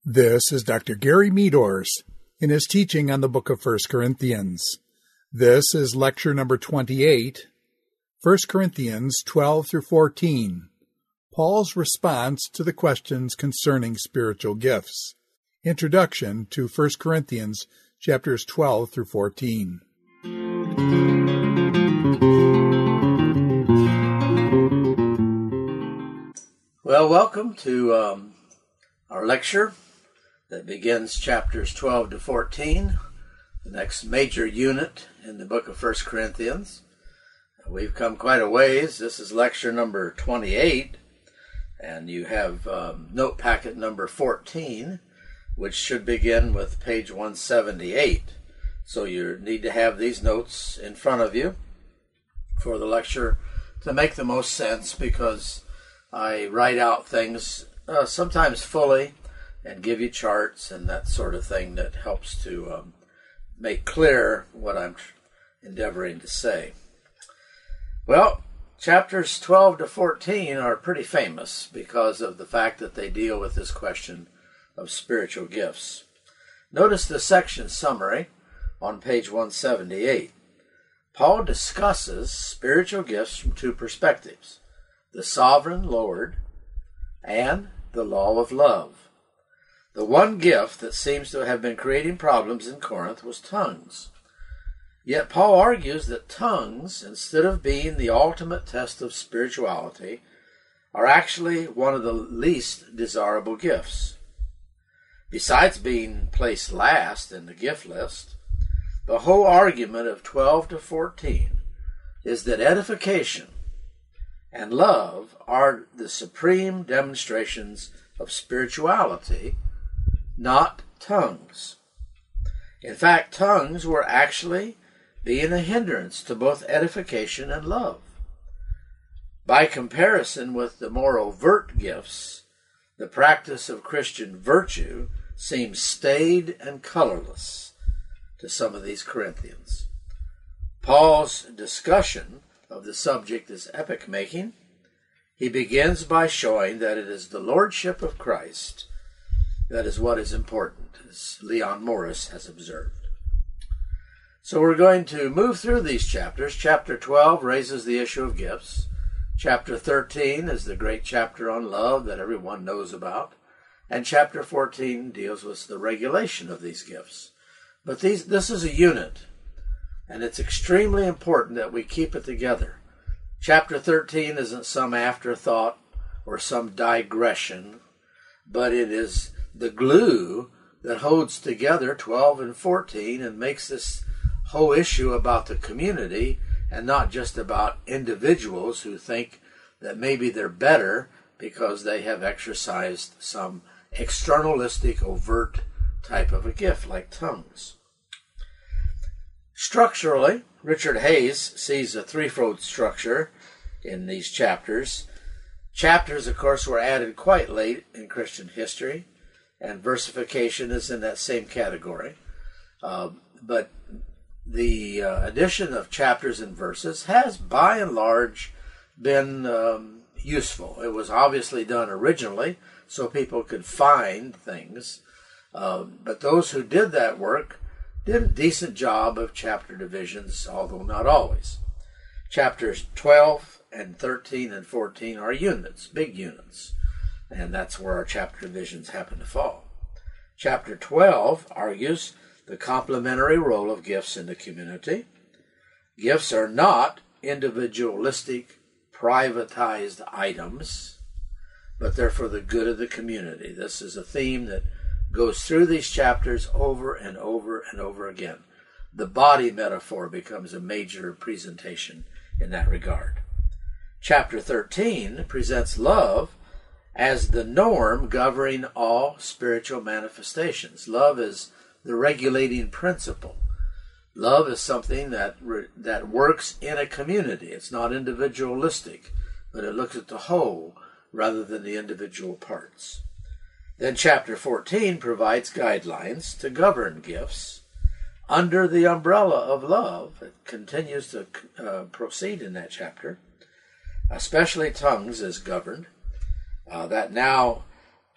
This is Dr. Gary Meadors in his teaching on the book of 1 Corinthians. This is lecture number 28, 1 Corinthians 12 through 14, Paul's response to the questions concerning spiritual gifts. Introduction to 1 Corinthians chapters 12 through 14. Well, welcome to our lecture that begins chapters 12 to 14, the next major unit in the book of 1 Corinthians. We've come quite a ways. This is lecture number 28, and you have note packet number 14, which should begin with page 178. So you need to have these notes in front of you for the lecture to make the most sense, because I write out things sometimes fully and give you charts and that sort of thing that helps to make clear what I'm endeavoring to say. Well, chapters 12 to 14 are pretty famous because of the fact that they deal with this question of spiritual gifts. Notice the section summary on page 178. Paul discusses spiritual gifts from two perspectives: the sovereign Lord and the law of love. The one gift that seems to have been creating problems in Corinth was tongues. Yet Paul argues that tongues, instead of being the ultimate test of spirituality, are actually one of the least desirable gifts. Besides being placed last in the gift list, the whole argument of 12 to 14 is that edification and love are the supreme demonstrations of spirituality, not tongues. In fact, tongues were actually being a hindrance to both edification and love. By comparison with the more overt gifts, the practice of Christian virtue seems staid and colorless to some of these Corinthians. Paul's discussion of the subject is epoch-making. He begins by showing that it is the lordship of Christ that is what is important, as Leon Morris has observed. So we're going to move through these chapters. Chapter 12 raises the issue of gifts. Chapter 13 is the great chapter on love that everyone knows about. And chapter 14 deals with the regulation of these gifts. But this is a unit, and it's extremely important that we keep it together. Chapter 13 isn't some afterthought or some digression, but it is the glue that holds together 12 and 14 and makes this whole issue about the community and not just about individuals who think that maybe they're better because they have exercised some externalistic, overt type of a gift like tongues. Structurally, Richard Hayes sees a threefold structure in these chapters. Chapters, of course, were added quite late in Christian history, and versification is in that same category. But the addition of chapters and verses has, by and large, been useful. It was obviously done originally so people could find things, but those who did that work did a decent job of chapter divisions, although not always. Chapters 12 and 13 and 14 are units, big units, and that's where our chapter divisions happen to fall. Chapter 12 argues the complementary role of gifts in the community. Gifts are not individualistic, privatized items, but they're for the good of the community. This is a theme that goes through these chapters over and over and over again. The body metaphor becomes a major presentation in that regard. Chapter 13 presents love as the norm governing all spiritual manifestations. Love is the regulating principle. Love is something that works in a community. It's not individualistic, but it looks at the whole rather than the individual parts. Then chapter 14 provides guidelines to govern gifts under the umbrella of love. It continues to proceed in that chapter. Especially tongues is governed. That now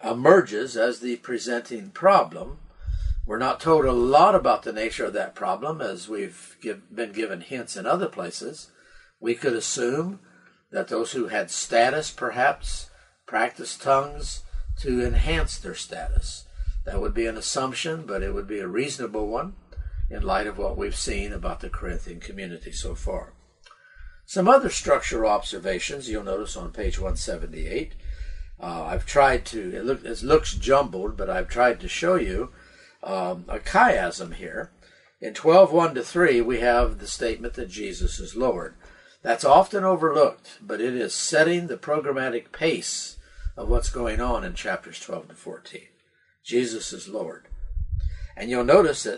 emerges as the presenting problem. We're not told a lot about the nature of that problem, as we've been given hints in other places. We could assume that those who had status perhaps practiced tongues to enhance their status. That would be an assumption, but it would be a reasonable one in light of what we've seen about the Corinthian community so far. Some other structural observations you'll notice on page 178. I've tried to, it looks jumbled, but I've tried to show you a chiasm here. In 12:1-3, we have the statement that Jesus is Lord. That's often overlooked, but it is setting the programmatic pace of what's going on in chapters 12-14. Jesus is Lord. And you'll notice that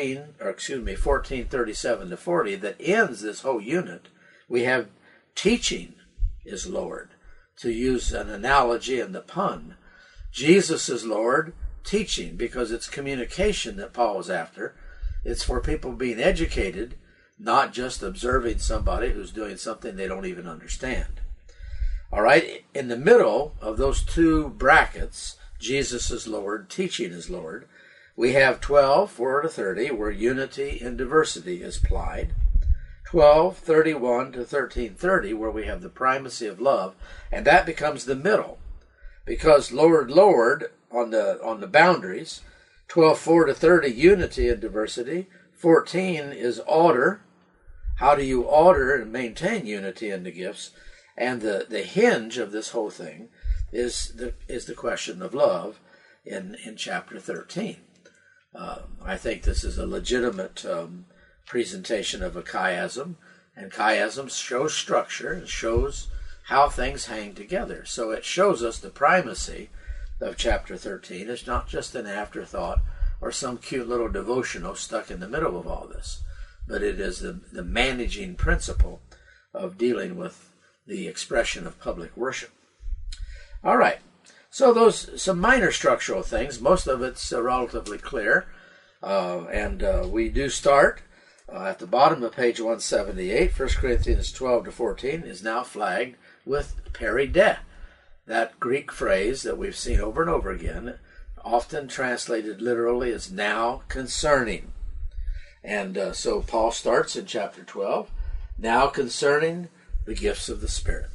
14:37-40 that ends this whole unit, we have teaching is Lord. To use an analogy in the pun, Jesus is Lord, teaching, because it's communication that Paul is after. It's for people being educated, not just observing somebody who's doing something they don't even understand. All right, in the middle of those two brackets, Jesus is Lord, teaching is Lord, we have 12:4-30, where unity and diversity is applied. 12:31-13:30, where we have the primacy of love, and that becomes the middle, because Lord, Lord on the boundaries. 12:4-30, unity and diversity. 14 is order. How do you order and maintain unity in the gifts? And the hinge of this whole thing is the question of love in chapter 13. I think this is a legitimate presentation of a chiasm, and chiasm shows structure and shows how things hang together. So it shows us the primacy of chapter 13. It's not just an afterthought or some cute little devotional stuck in the middle of all this, but it is the managing principle of dealing with the expression of public worship. All right, so those some minor structural things. Most of it's relatively clear, and we do start at the bottom of page 178. 1 Corinthians 12-14 is now flagged with peride, that Greek phrase that we've seen over and over again, often translated literally as now concerning. And so Paul starts in chapter 12, now concerning the gifts of the Spirit.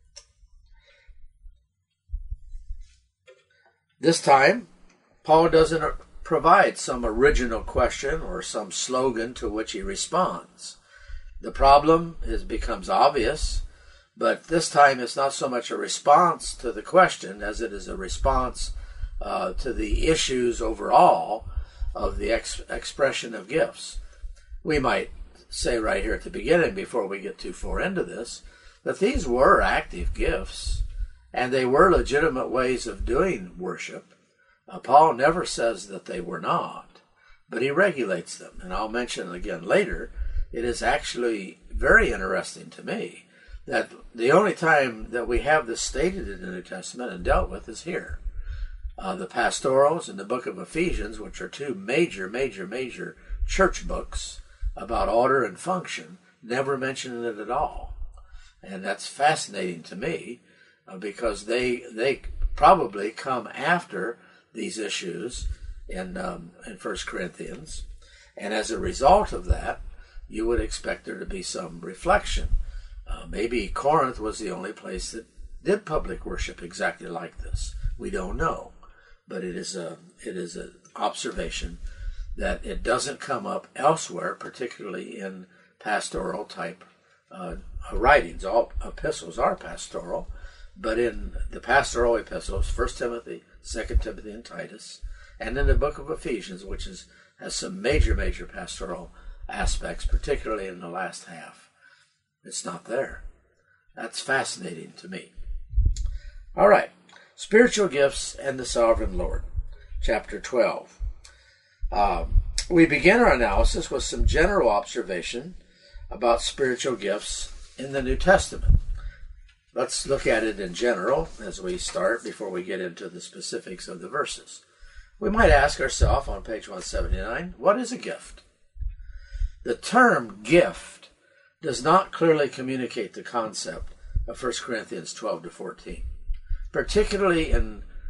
This time, Paul doesn't provide some original question or some slogan to which he responds. The problem becomes obvious, but this time it's not so much a response to the question as it is a response to the issues overall of the expression of gifts. We might say right here at the beginning, before we get too far into this, that these were active gifts, and they were legitimate ways of doing worship. Paul never says that they were not, but he regulates them. And I'll mention again later, it is actually very interesting to me that the only time that we have this stated in the New Testament and dealt with is here. The pastorals and the book of Ephesians, which are two major church books about order and function, never mention it at all. And that's fascinating to me, because they probably come after these issues in 1 Corinthians. And as a result of that, you would expect there to be some reflection. Maybe Corinth was the only place that did public worship exactly like this. We don't know. But it is an observation that it doesn't come up elsewhere, particularly in pastoral type writings. All epistles are pastoral, but in the pastoral epistles, 1 Timothy, 2 Timothy, and Titus, and in the book of Ephesians, which has some major pastoral aspects, particularly in the last half, it's not there. That's fascinating to me. All right, spiritual gifts and the sovereign Lord, chapter 12. We begin our analysis with some general observation about spiritual gifts in the New Testament. Let's look at it in general as we start before we get into the specifics of the verses. We might ask ourselves on page 179, what is a gift? The term gift does not clearly communicate the concept of 1 Corinthians 12-14, particularly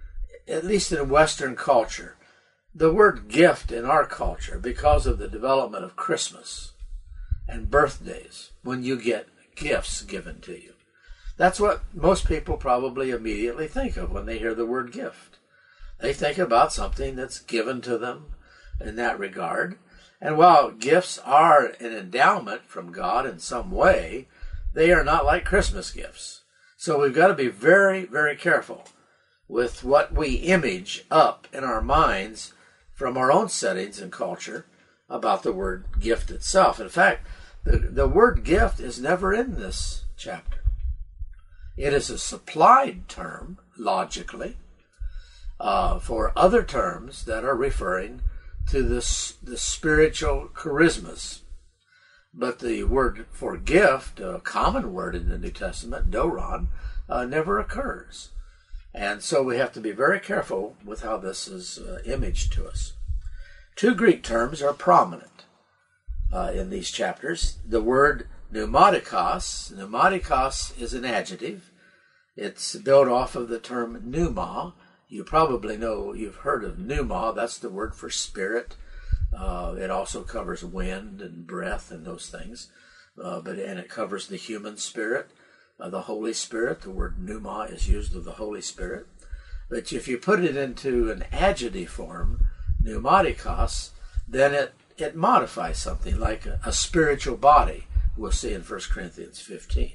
at least in Western culture, the word gift in our culture, because of the development of Christmas and birthdays, when you get gifts given to you, that's what most people probably immediately think of when they hear the word gift. They think about something that's given to them in that regard. And while gifts are an endowment from God in some way, they are not like Christmas gifts. So we've got to be very, very careful with what we image up in our minds from our own settings and culture about the word gift itself. In fact, the word gift is never in this chapter. It is a supplied term, logically, for other terms that are referring to the spiritual charismas. But the word for gift, a common word in the New Testament, doron, never occurs. And so we have to be very careful with how this is imaged to us. Two Greek terms are prominent in these chapters. The word pneumatikos. Pneumatikos is an adjective. It's built off of the term pneuma. You probably know, you've heard of pneuma. That's the word for spirit. It also covers wind and breath and those things. And it covers the human spirit, the Holy Spirit. The word pneuma is used of the Holy Spirit. But if you put it into an adjective form, pneumatikos, then it modifies something like a spiritual body, we'll see in 1 Corinthians 15.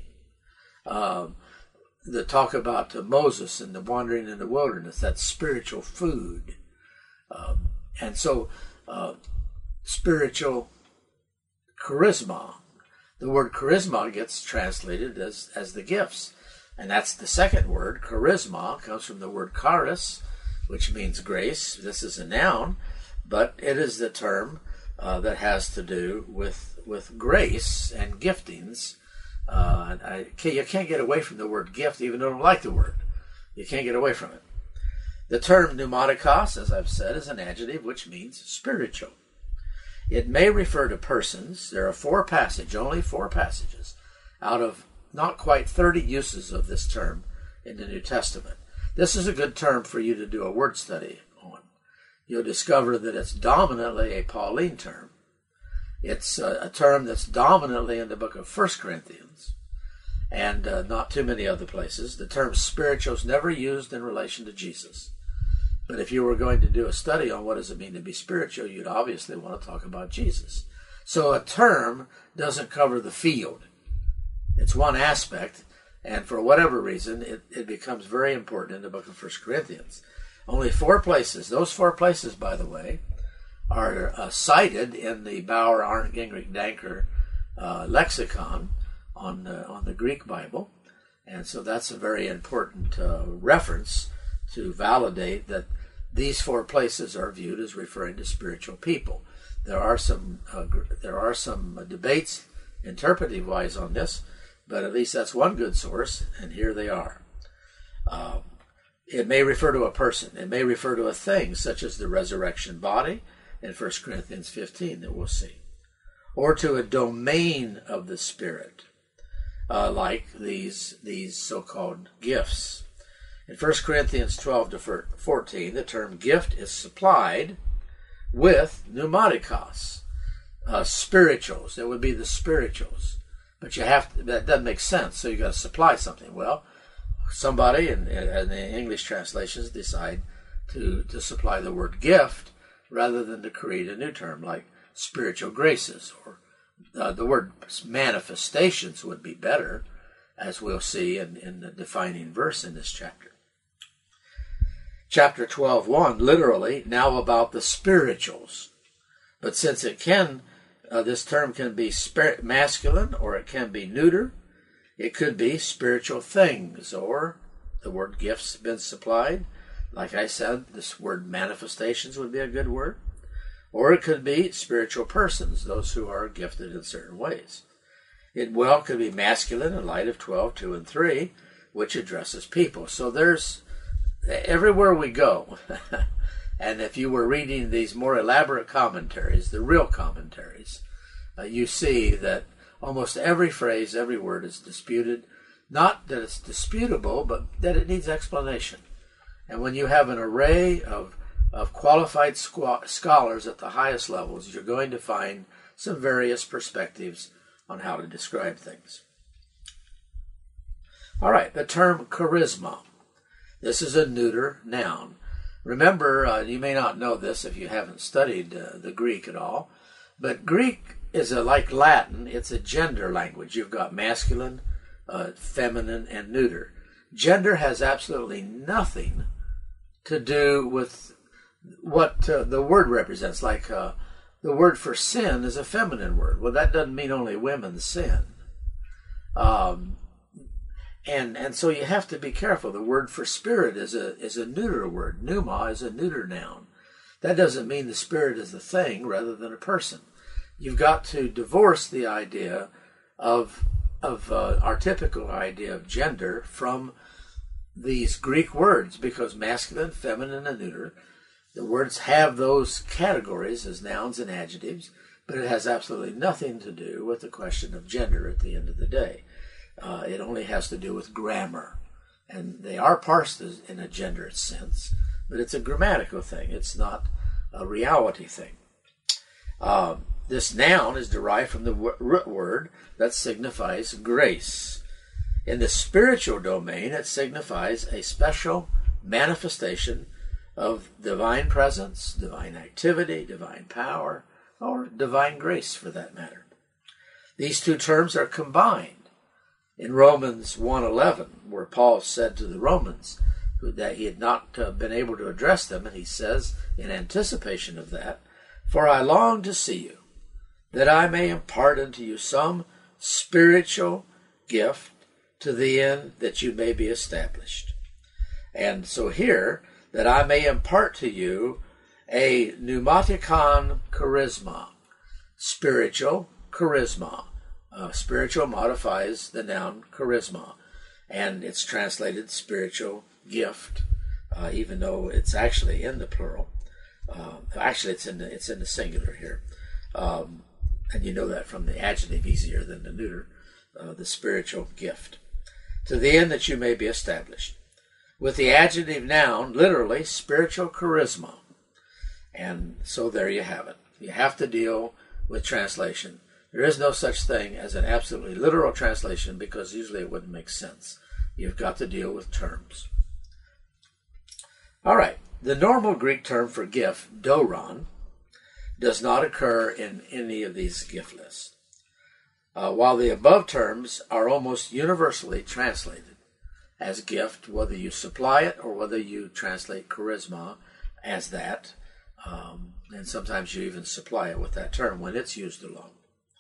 The talk about Moses and the wandering in the wilderness, that's spiritual food. And so spiritual charisma. The word charisma gets translated as the gifts. And that's the second word. Charisma comes from the word charis, which means grace. This is a noun, but it is the term that has to do with grace and giftings. You can't get away from the word gift, even though I don't like the word. You can't get away from it. The term pneumatikos, as I've said, is an adjective which means spiritual. It may refer to persons. There are only four passages out of not quite 30 uses of this term in the New Testament. This is a good term for you to do a word study on. You'll discover that it's dominantly a Pauline term. It's a term that's dominantly in the book of 1 Corinthians and not too many other places. The term spiritual is never used in relation to Jesus. But if you were going to do a study on what does it mean to be spiritual, you'd obviously want to talk about Jesus. So a term doesn't cover the field. It's one aspect, and for whatever reason, it becomes very important in the book of 1 Corinthians. Only 4 places. Those 4 places, by the way, are cited in the Bauer, Arndt, Gingrich, Danker lexicon on the Greek Bible. And so that's a very important reference to validate that these 4 places are viewed as referring to spiritual people. There are some debates interpretive-wise on this, but at least that's one good source, and here they are. It may refer to a person. It may refer to a thing, such as the resurrection body in 1 Corinthians 15 that we'll see. Or to a domain of the Spirit, like these so-called gifts. In 1 Corinthians 12 to 14, the term gift is supplied with pneumatikos, spirituals. That would be the spirituals. But that doesn't make sense, so you've got to supply something. Well, somebody in the English translations decide to supply the word gift rather than to create a new term like spiritual graces, or the word manifestations would be better, as we'll see in the defining verse in this chapter. Chapter 12:1, literally, now about the spirituals. But since this term can be masculine or it can be neuter, it could be spiritual things, or the word gifts have been supplied. Like I said, this word manifestations would be a good word. Or it could be spiritual persons, those who are gifted in certain ways. It could be masculine in light of 12:2 and 3, which addresses people. So there's everywhere we go. And if you were reading these more elaborate commentaries, the real commentaries, you see that almost every phrase, every word is disputed. Not that it's disputable, but that it needs explanation. And when you have an array of qualified scholars at the highest levels, you're going to find some various perspectives on how to describe things. All right, the term charisma. This is a neuter noun. Remember, you may not know this if you haven't studied the Greek at all, but Greek is like Latin. It's a gender language. You've got masculine, feminine, and neuter. Gender has absolutely nothing to do with what the word represents. Like the word for sin is a feminine word. Well, that doesn't mean only women sin. And so you have to be careful. The word for spirit is a neuter word. Pneuma is a neuter noun. That doesn't mean the spirit is a thing rather than a person. You've got to divorce the idea of our typical idea of gender from these Greek words, because masculine, feminine, and neuter, the words have those categories as nouns and adjectives, but it has absolutely nothing to do with the question of gender at the end of the day. It only has to do with grammar, and they are parsed in a gendered sense, but it's a grammatical thing. It's not a reality thing. This noun is derived from the root word that signifies grace. In the spiritual domain, it signifies a special manifestation of divine presence, divine activity, divine power, or divine grace for that matter. These two terms are combined in Romans 1:11, where Paul said to the Romans that he had not been able to address them, and he says in anticipation of that, "For I long to see you, that I may impart unto you some spiritual gift, to the end that you may be established." And so here, that I may impart to you a pneumatikon charisma, spiritual charisma. Spiritual modifies the noun charisma, and it's translated spiritual gift, even though it's actually in the plural. Actually, it's in the singular here, and you know that from the adjective easier than the neuter. The spiritual gift, to the end that you may be established. With the adjective noun, literally, spiritual charisma. And so there you have it. You have to deal with translation. There is no such thing as an absolutely literal translation, because usually it wouldn't make sense. You've got to deal with terms. All right. The normal Greek term for gift, doron, does not occur in any of these gift lists. While the above terms are almost universally translated as gift, whether you supply it or whether you translate charisma as that, and sometimes you even supply it with that term when it's used alone.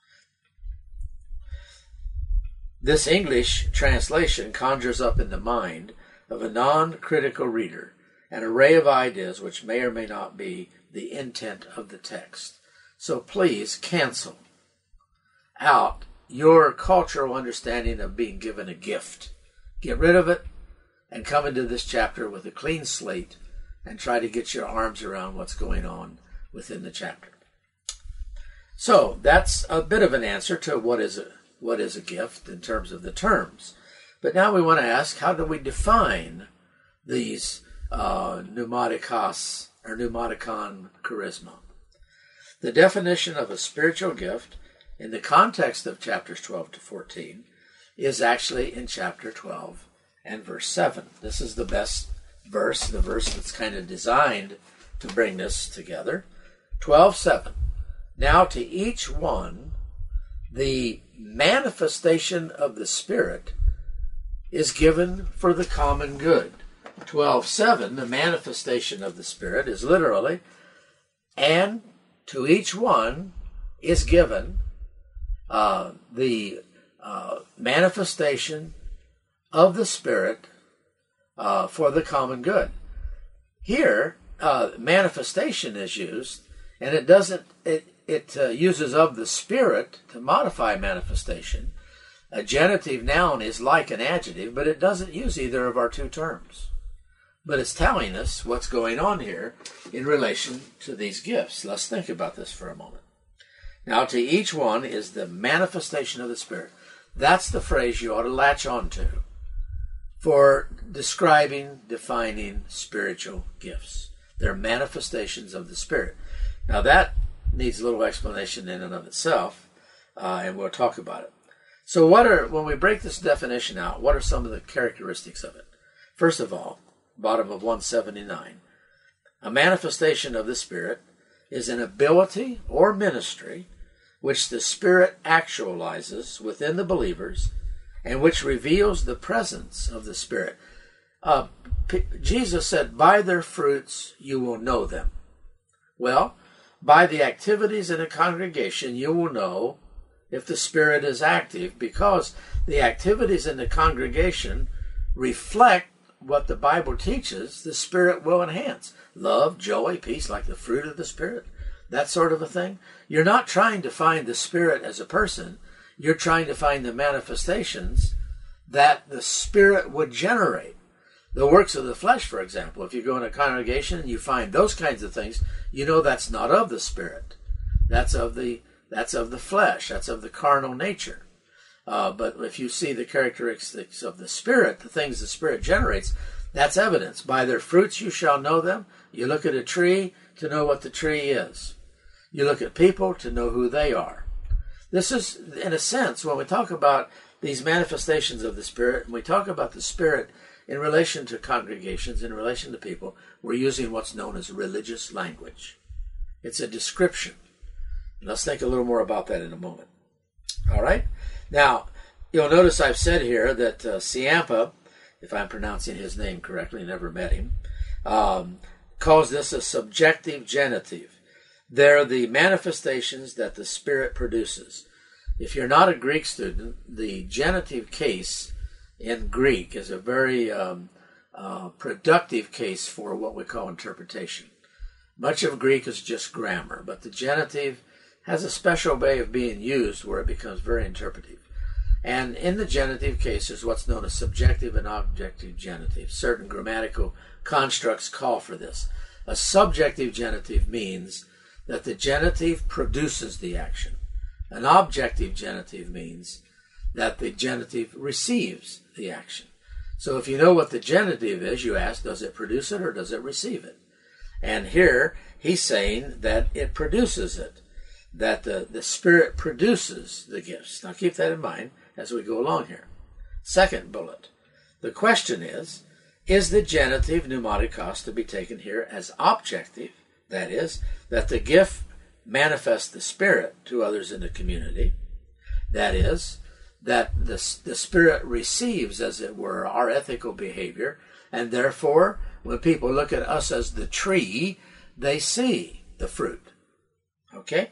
This English translation conjures up in the mind of a non-critical reader an array of ideas which may or may not be the intent of the text. So please cancel out your cultural understanding of being given a gift. Get rid of it and come into this chapter with a clean slate and try to get your arms around what's going on within the chapter. So that's a bit of an answer to what is a gift in terms of the terms. But now we want to ask, how do we define these pneumatikos or pneumatikon charisma? The definition of a spiritual gift in the context of chapters 12 to 14 is actually in chapter 12 and verse 7. This is the best verse, the verse that's kind of designed to bring this together. 12:7. Now to each one the manifestation of the Spirit is given for the common good. 12:7, the manifestation of the Spirit is literally, and to each one is given the manifestation of the Spirit for the common good. Here, manifestation is used, and it uses of the Spirit to modify manifestation. A genitive noun is like an adjective, but it doesn't use either of our two terms. But it's telling us what's going on here in relation to these gifts. Let's think about this for a moment. Now, to each one is the manifestation of the Spirit. That's the phrase you ought to latch on to for describing, defining spiritual gifts. They're manifestations of the Spirit. Now that needs a little explanation in and of itself, and we'll talk about it. So when we break this definition out, what are some of the characteristics of it? First of all, bottom of 179, a manifestation of the Spirit is an ability or ministry which the Spirit actualizes within the believers and which reveals the presence of the Spirit. Jesus said, by their fruits you will know them. Well, by the activities in a congregation you will know if the Spirit is active, because the activities in the congregation reflect what the Bible teaches the Spirit will enhance. Love, joy, peace, like the fruit of the Spirit, that sort of a thing. You're not trying to find the Spirit as a person. You're trying to find the manifestations that the Spirit would generate. The works of the flesh, for example, if you go in a congregation and you find those kinds of things, you know that's not of the Spirit. That's of the flesh. That's of the carnal nature. But if you see the characteristics of the Spirit, the things the Spirit generates, that's evidence. By their fruits you shall know them. You look at a tree to know what the tree is. You look at people to know who they are. This is, in a sense, when we talk about these manifestations of the Spirit, and we talk about the Spirit in relation to congregations, in relation to people, we're using what's known as religious language. It's a description. Let's think a little more about that in a moment. All right? Now, you'll notice I've said here that Ciampa, if I'm pronouncing his name correctly, never met him, calls this a subjective genitive. They're the manifestations that the Spirit produces. If you're not a Greek student, the genitive case in Greek is a very productive case for what we call interpretation. Much of Greek is just grammar, but the genitive has a special way of being used where it becomes very interpretive. And in the genitive case, there's what's known as subjective and objective genitive. Certain grammatical constructs call for this. A subjective genitive means that the genitive produces the action. An objective genitive means that the genitive receives the action. So if you know what the genitive is, you ask, does it produce it or does it receive it? And here he's saying that it produces it, that the Spirit produces the gifts. Now keep that in mind as we go along here. Second bullet. The question is the genitive pneumatikos to be taken here as objective? That is, that the gift manifests the Spirit to others in the community. That is, that the Spirit receives, as it were, our ethical behavior, and therefore, when people look at us as the tree, they see the fruit. Okay?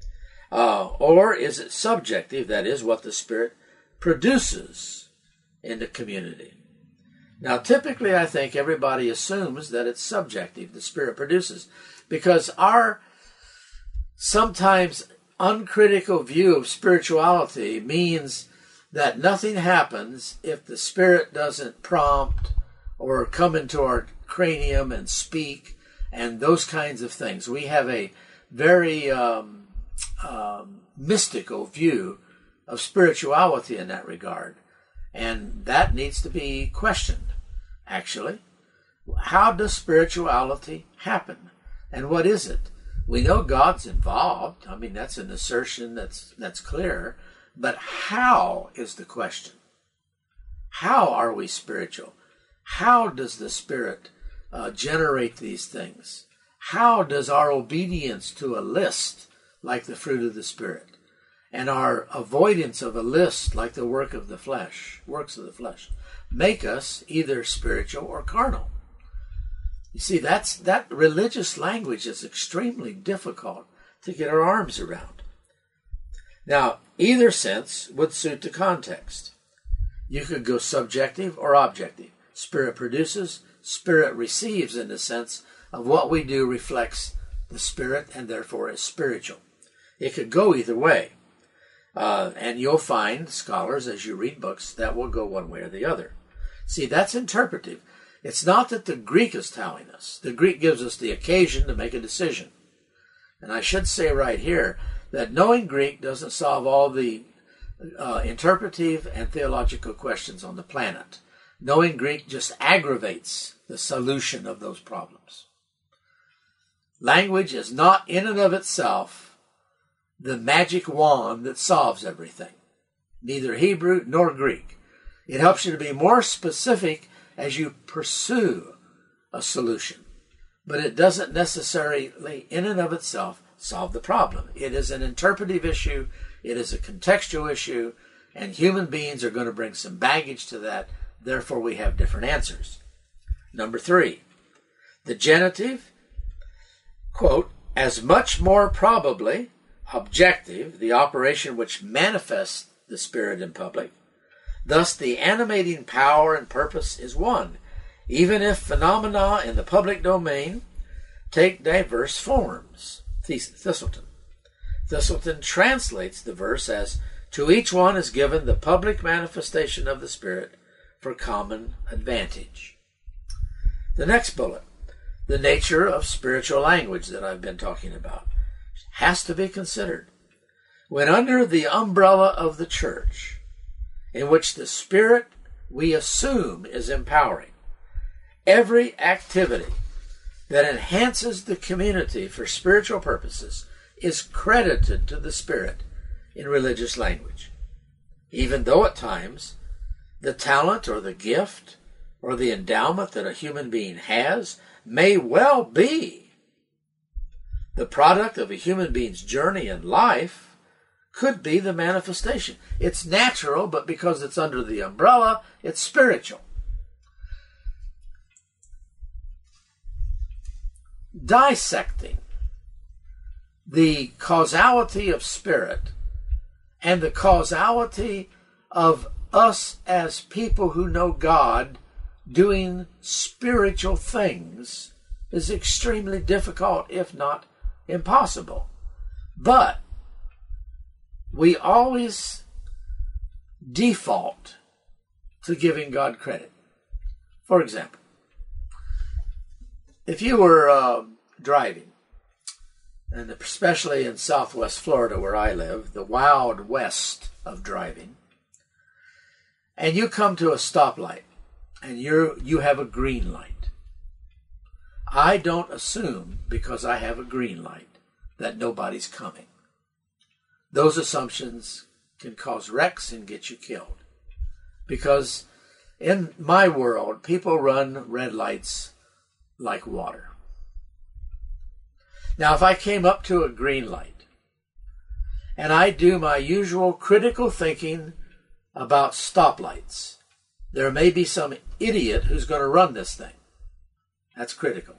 Or is it subjective, that is, what the Spirit produces in the community? Now, typically, I think everybody assumes that it's subjective, the Spirit produces, because our sometimes uncritical view of spirituality means that nothing happens if the Spirit doesn't prompt or come into our cranium and speak and those kinds of things. We have a very mystical view of spirituality in that regard, and that needs to be questioned, actually. How does spirituality happen, and what is it? We know God's involved. I mean, that's an assertion that's clear. But how is the question? How are we spiritual? How does the Spirit generate these things? How does our obedience to a list, like the fruit of the Spirit, and our avoidance of a list, like the works of the flesh, make us either spiritual or carnal? You see, that religious language is extremely difficult to get our arms around. Now, either sense would suit the context. You could go subjective or objective. Spirit produces, Spirit receives, in the sense of what we do reflects the Spirit and therefore is spiritual. It could go either way. And you'll find scholars, as you read books, that will go one way or the other. See, that's interpretive. It's not that the Greek is telling us. The Greek gives us the occasion to make a decision. And I should say right here that knowing Greek doesn't solve all the interpretive and theological questions on the planet. Knowing Greek just aggravates the solution of those problems. Language is not in and of itself the magic wand that solves everything. Neither Hebrew nor Greek. It helps you to be more specific as you pursue a solution. But it doesn't necessarily, in and of itself, solve the problem. It is an interpretive issue. It is a contextual issue. And human beings are going to bring some baggage to that. Therefore, we have different answers. Number 3, the genitive, quote, as much more probably objective, the operation which manifests the Spirit in public. Thus, the animating power and purpose is one, even if phenomena in the public domain take diverse forms. Thistleton translates the verse as, to each one is given the public manifestation of the Spirit for common advantage. The next bullet, the nature of spiritual language that I've been talking about, has to be considered. When under the umbrella of the church, in which the Spirit we assume is empowering, every activity that enhances the community for spiritual purposes is credited to the Spirit in religious language, even though at times the talent or the gift or the endowment that a human being has may well be the product of a human being's journey in life, could be the manifestation. It's natural, but because it's under the umbrella, it's spiritual. Dissecting the causality of spirit and the causality of us as people who know God doing spiritual things is extremely difficult, if not impossible. But we always default to giving God credit. For example, if you were driving, and especially in Southwest Florida where I live, the wild west of driving, and you come to a stoplight and you have a green light, I don't assume because I have a green light that nobody's coming. Those assumptions can cause wrecks and get you killed. Because in my world, people run red lights like water. Now, if I came up to a green light and I do my usual critical thinking about stoplights, there may be some idiot who's going to run this thing. That's critical.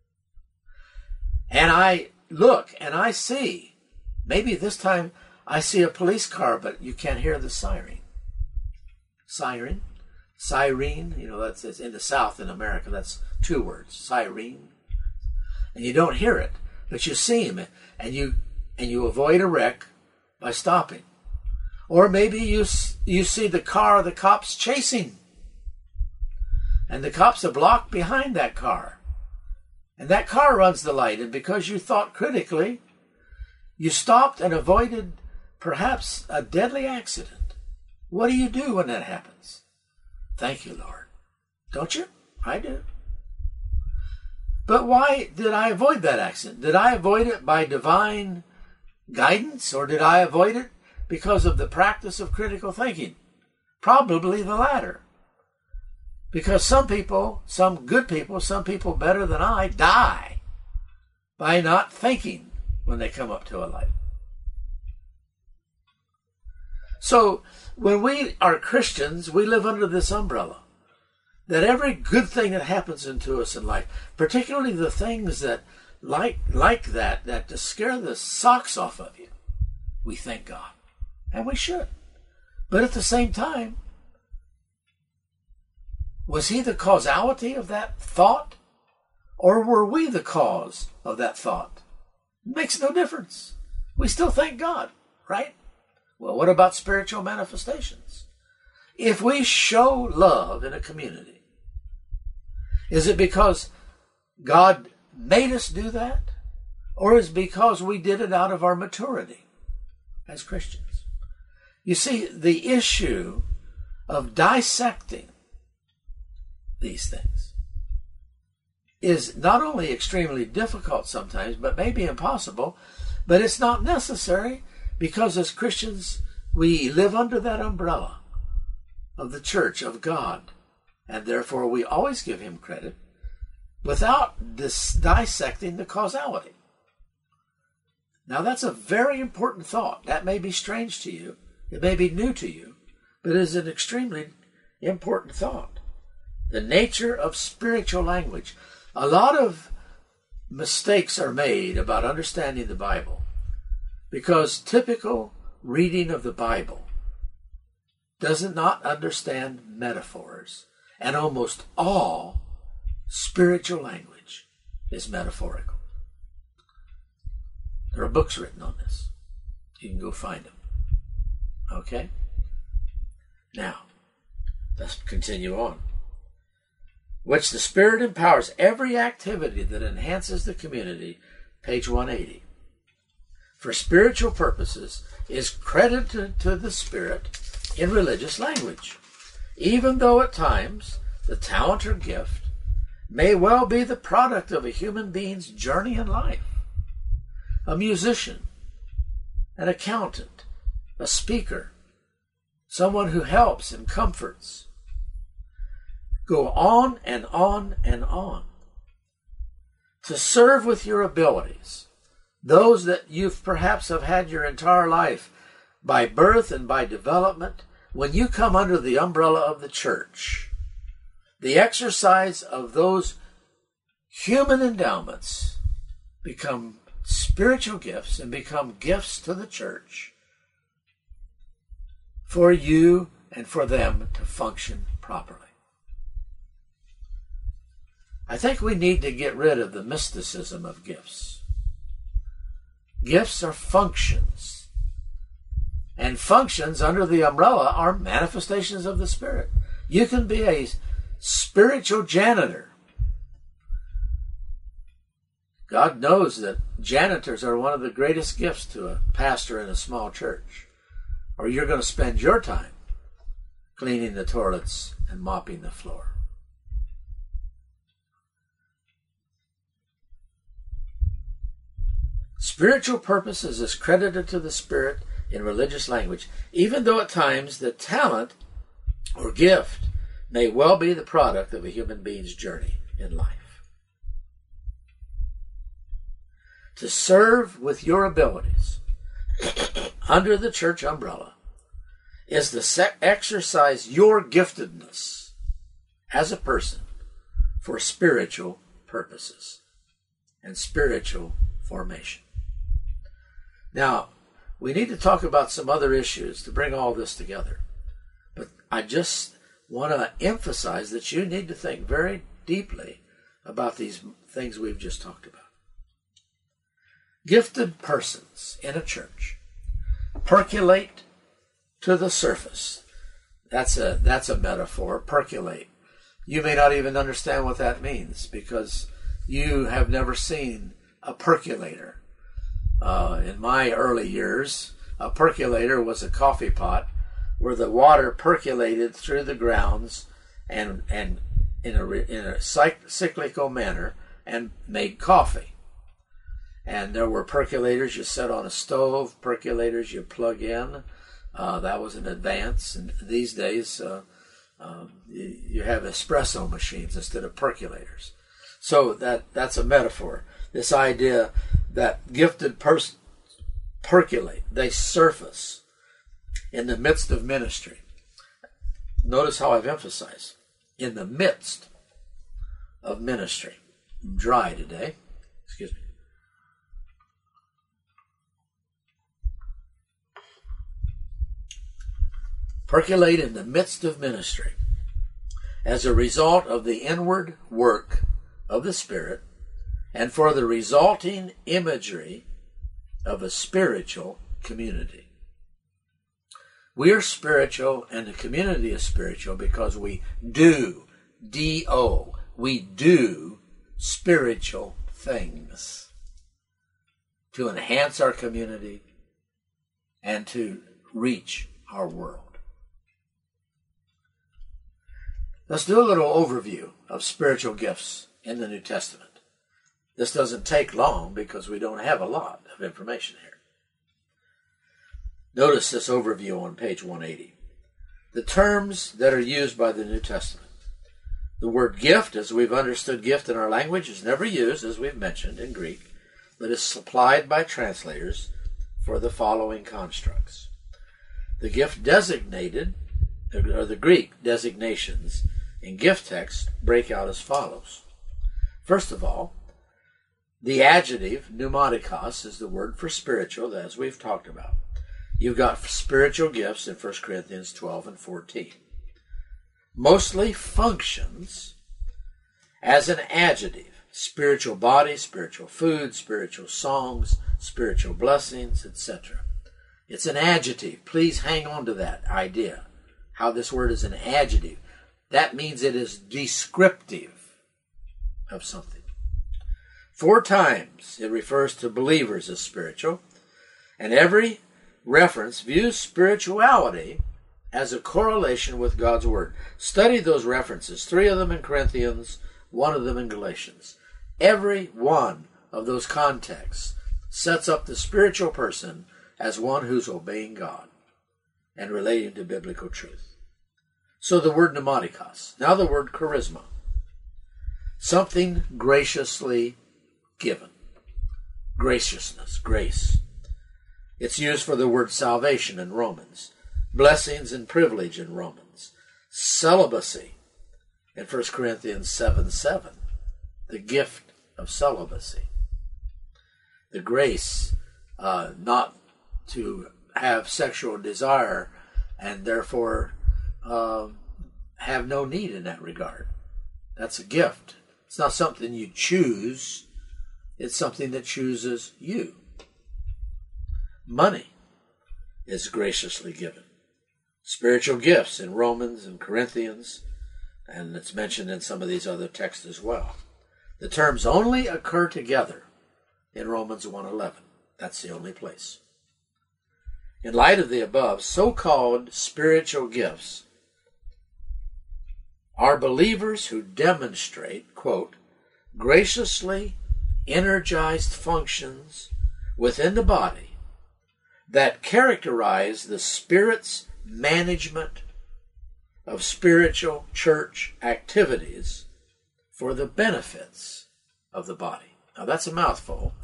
And I look and I see, maybe this time I see a police car, but you can't hear the siren. Siren? You know, that's in the South in America, that's 2 words, siren. And you don't hear it, but you see him, and you avoid a wreck by stopping. Or maybe you see the car the cop's chasing, and the cop's a block behind that car. And that car runs the light, and because you thought critically, you stopped and avoided perhaps a deadly accident. What do you do when that happens? Thank you, Lord. Don't you? I do. But why did I avoid that accident? Did I avoid it by divine guidance, or did I avoid it because of the practice of critical thinking? Probably the latter. Because some people, some good people, some people better than I, die by not thinking when they come up to a light. So when we are Christians, we live under this umbrella that every good thing that happens into us in life, particularly the things that like that to scare the socks off of you, we thank God. And we should. But at the same time, was he the causality of that thought? Or were we the cause of that thought? It makes no difference. We still thank God, right? Well, what about spiritual manifestations? If we show love in a community, is it because God made us do that? Or is it because we did it out of our maturity as Christians? You see, the issue of dissecting these things is not only extremely difficult sometimes, but maybe impossible, but it's not necessary, because as Christians, we live under that umbrella of the church of God, and therefore we always give him credit without dissecting the causality. Now that's a very important thought. That may be strange to you, it may be new to you, but it is an extremely important thought. The nature of spiritual language. A lot of mistakes are made about understanding the Bible because typical reading of the Bible does not understand metaphors, and almost all spiritual language is metaphorical. There are books written on this. You can go find them. Okay? Now, let's continue on. Which the Spirit empowers every activity that enhances the community, page 180. For spiritual purposes is credited to the Spirit in religious language, even though at times the talent or gift may well be the product of a human being's journey in life. A musician, an accountant, a speaker, someone who helps and comforts. Go on and on and on. To serve with your abilities, those that you've perhaps have had your entire life by birth and by development, when you come under the umbrella of the church, the exercise of those human endowments become spiritual gifts and become gifts to the church for you and for them to function properly. I think we need to get rid of the mysticism of gifts. Gifts are functions, and functions under the umbrella are manifestations of the Spirit. You can be a spiritual janitor. God knows that janitors are one of the greatest gifts to a pastor in a small church. Or you're going to spend your time cleaning the toilets and mopping the floor. Spiritual purposes is credited to the Spirit in religious language, even though at times the talent or gift may well be the product of a human being's journey in life. To serve with your abilities under the church umbrella is to exercise your giftedness as a person for spiritual purposes and spiritual formation. Now, we need to talk about some other issues to bring all this together. But I just want to emphasize that you need to think very deeply about these things we've just talked about. Gifted persons in a church percolate to the surface. That's a metaphor, percolate. You may not even understand what that means because you have never seen a percolator. In my early years, a percolator was a coffee pot where the water percolated through the grounds and in a cyclical manner and made coffee. And there were percolators you set on a stove, percolators you plug in. That was an advance. And these days, you have espresso machines instead of percolators. So that's a metaphor. This idea that gifted persons percolate, they surface in the midst of ministry. Notice how I've emphasized, in the midst of ministry. I'm dry today. Excuse me. Percolate in the midst of ministry as a result of the inward work of the Spirit and for the resulting imagery of a spiritual community. We are spiritual and the community is spiritual because we do, D-O, we do spiritual things to enhance our community and to reach our world. Let's do a little overview of spiritual gifts in the New Testament. This doesn't take long because we don't have a lot of information here. Notice this overview on page 180. The terms that are used by the New Testament. The word gift, as we've understood gift in our language, is never used, as we've mentioned, in Greek, but is supplied by translators for the following constructs. The gift designated, or the Greek designations in gift text break out as follows. First of all, the adjective pneumatikos is the word for spiritual, as we've talked about. You've got spiritual gifts in 1 Corinthians 12 and 14. Mostly functions as an adjective. Spiritual body, spiritual food, spiritual songs, spiritual blessings, etc. It's an adjective. Please hang on to that idea, how this word is an adjective. That means it is descriptive of something. 4 times it refers to believers as spiritual, and every reference views spirituality as a correlation with God's Word. Study those references, 3 of them in Corinthians, 1 of them in Galatians. Every one of those contexts sets up the spiritual person as one who's obeying God and relating to biblical truth. So the word pneumatikos. Now the word charisma. Something graciously given. Graciousness, grace. It's used for the word salvation in Romans. Blessings and privilege in Romans. Celibacy in 1 Corinthians 7:7. The gift of celibacy. The grace not to have sexual desire and therefore have no need in that regard. That's a gift. It's not something you choose. It's something that chooses you. Money is graciously given. Spiritual gifts in Romans and Corinthians, and it's mentioned in some of these other texts as well. The terms only occur together in Romans 1:11. That's the only place. In light of the above, so-called spiritual gifts are believers who demonstrate, quote, graciously energized functions within the body that characterize the Spirit's management of spiritual church activities for the benefits of the body. Now that's a mouthful.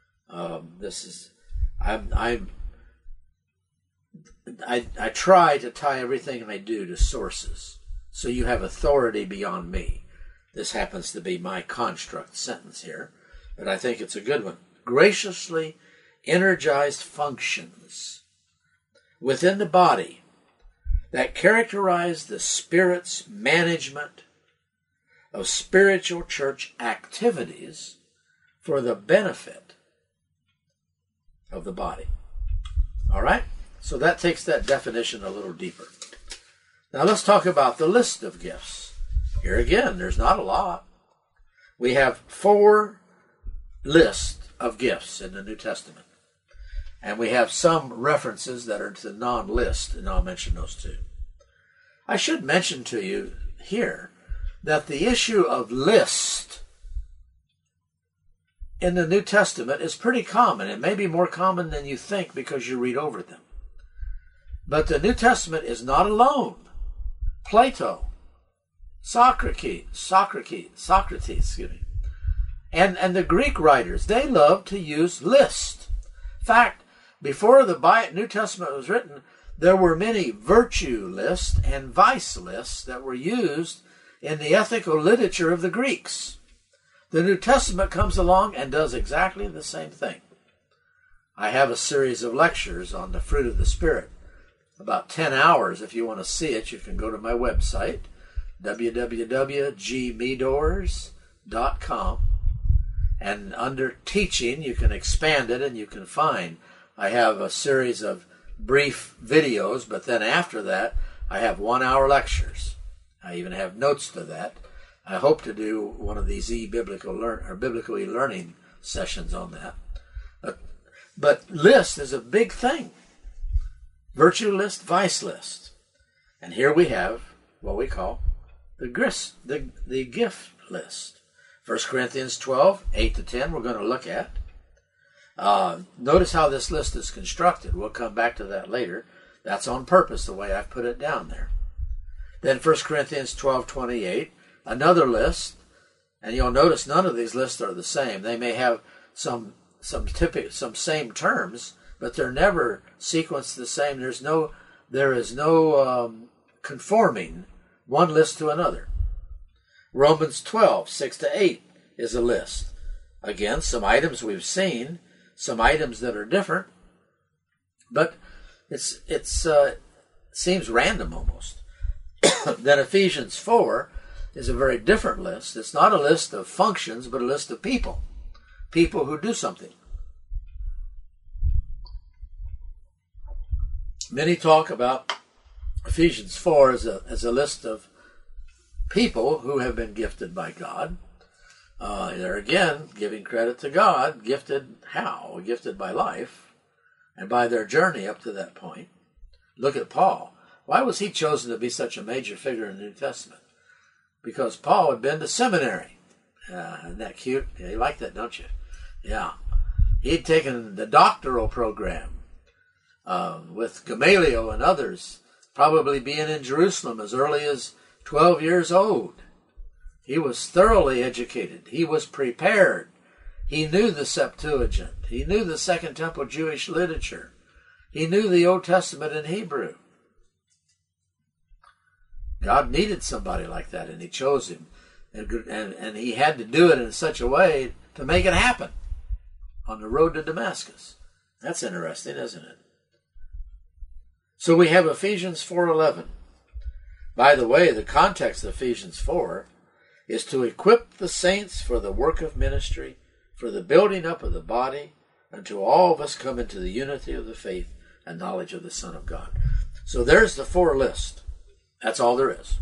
I try to tie everything I do to sources, so you have authority beyond me. This happens to be my construct sentence here, but I think it's a good one. Graciously energized functions within the body that characterize the Spirit's management of spiritual church activities for the benefit of the body. All right? So that takes that definition a little deeper. Now let's talk about the list of gifts. Here again, there's not a lot. We have 4 lists of gifts in the New Testament. And we have some references that are to non-list, and I'll mention those too. I should mention to you here that the issue of list in the New Testament is pretty common. It may be more common than you think because you read over them. But the New Testament is not alone. Plato, Socrates, and the Greek writers, they loved to use lists. In fact, before the New Testament was written, there were many virtue lists and vice lists that were used in the ethical literature of the Greeks. The New Testament comes along and does exactly the same thing. I have a series of lectures on the fruit of the Spirit. About 10 hours. If you want to see it, you can go to my website, www.gmeadors.com. And under teaching, you can expand it and you can find. I have a series of brief videos, but then after that, I have 1-hour lectures. I even have notes to that. I hope to do one of these biblical e-learning sessions on that. But list is a big thing. Virtue list, vice list. And here we have what we call the gift list. 1 Corinthians 12, 8 to 10, we're going to look at. Notice how this list is constructed. We'll come back to that later. That's on purpose, the way I've put it down there. Then 1 Corinthians 12, 28, another list. And you'll notice none of these lists are the same. They may have some same terms, but they're never sequenced the same. There is no conforming one list to another. Romans 12, 6 to 8 is a list. Again, some items we've seen, some items that are different, but it seems random almost. Then Ephesians 4 is a very different list. It's not a list of functions, but a list of people who do something. Many talk about Ephesians 4 as a list of people who have been gifted by God. They're again giving credit to God. Gifted how? Gifted by life and by their journey up to that point. Look at Paul. Why was he chosen to be such a major figure in the New Testament? Because Paul had been to seminary. Isn't that cute? Yeah, you like that, don't you? Yeah. He'd taken the doctoral program with Gamaliel and others, probably being in Jerusalem as early as 12 years old. He was thoroughly educated. He was prepared. He knew the Septuagint. He knew the Second Temple Jewish literature. He knew the Old Testament in Hebrew. God needed somebody like that, and he chose him. And he had to do it in such a way to make it happen on the road to Damascus. That's interesting, isn't it? So we have Ephesians 4:11. By the way, the context of Ephesians 4 is to equip the saints for the work of ministry, for the building up of the body, until all of us come into the unity of the faith and knowledge of the Son of God. So there's the 4 list. That's all there is.